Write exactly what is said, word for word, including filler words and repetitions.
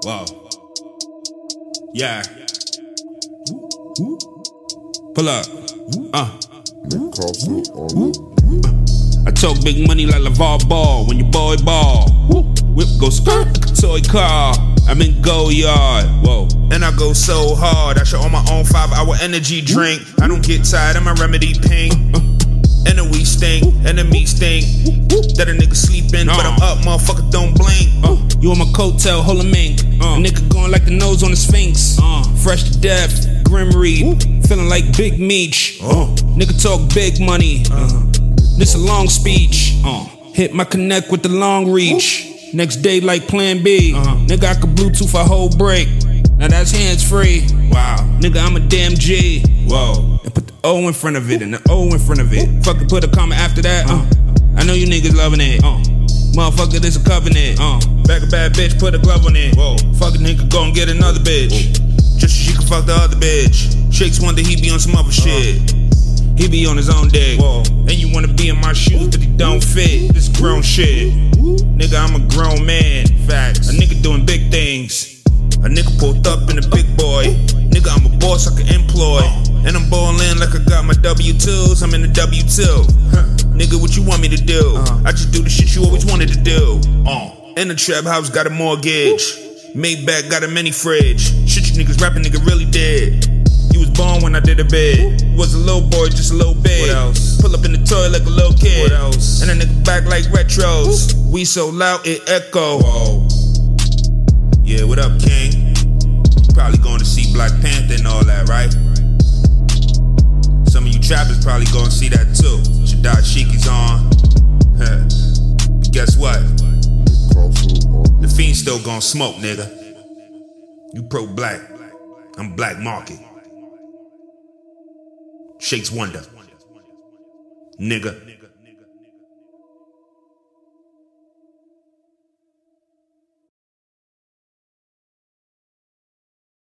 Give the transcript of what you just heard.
Whoa. Yeah. Pull up. Uh. I talk big money like LeVar Ball when your boy ball. Whip go skirt like a toy car. I'm in go yard. Whoa. And I go so hard. I show on my own five hour energy drink. I don't get tired of my remedy pink. And the weed stink, and the meat stink. That a nigga sleeping, uh. but I'm up, motherfucker, don't blink. Uh. You on my coattail, hold a mink. Uh. A nigga going like the nose on the Sphinx. Uh. Fresh to death, Grim Reap. Feeling like Big Meech. Uh. Nigga talk big money. Uh. This a long speech. Uh. Hit my connect with the long reach. Next day like Plan B. Uh-huh. Nigga, I could Bluetooth a whole break. Now that's hands free. Wow. Nigga, I'm a damn G. Whoa. And put the O in front of it and the O in front of it. Fucking put a comma after that. Uh. I know you niggas loving it. Uh. Motherfucker, this a covenant. Uh. Back a bad bitch, put a glove on it. Whoa. Fuck a nigga, go and get another bitch. Whoa. Just so she can fuck the other bitch. Shakes wonder he be on some other uh. shit. He be on his own dick. Whoa. And you wanna be in my shoes, but he don't fit. This grown shit. Nigga, I'm a grown man. Facts. A nigga doing big things. A nigga pulled up in a big boy. Nigga, I'm a boss I can employ. Uh. And I'm ballin' like I got my W twos. I'm in the W two. Huh. Nigga, what you want me to do? Uh. I just do the shit you always wanted to do. Uh. In the trap house, got a mortgage. Maybach got a mini fridge. Shit you niggas rapping, nigga really did. You was born when I did a bid. Was a little boy, just a little big. What else? Pull up in the toy like a little kid. What else? And a nigga back like retros. Ooh. We so loud it echo. Whoa. Yeah, what up, King? Probably going to see Black Panther and all that, right? Some of you trappers probably going to see that too. Shadad Shiki's on. But guess what? The Fiend still gonna smoke, nigga. You pro-black. I'm black market. Shakes wonder. Nigga.